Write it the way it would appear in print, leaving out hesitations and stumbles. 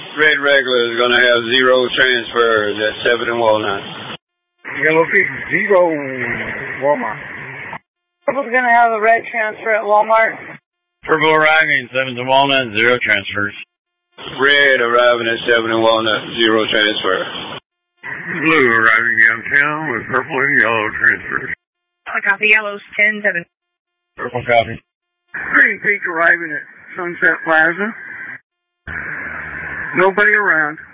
Red regular is going to have 0 transfers at 7 and Walnut. Yellow Peak 0 Walmart. Purple's going to have a red transfer at Walmart. Purple arriving 7 and Walnut, 0 transfers. Red arriving at 7 and Walnut, 0 transfer. Blue arriving downtown with purple and yellow transfers. I copy yellows 10-7. Purple copy. Green Peak arriving at Sunset Plaza. Nobody around.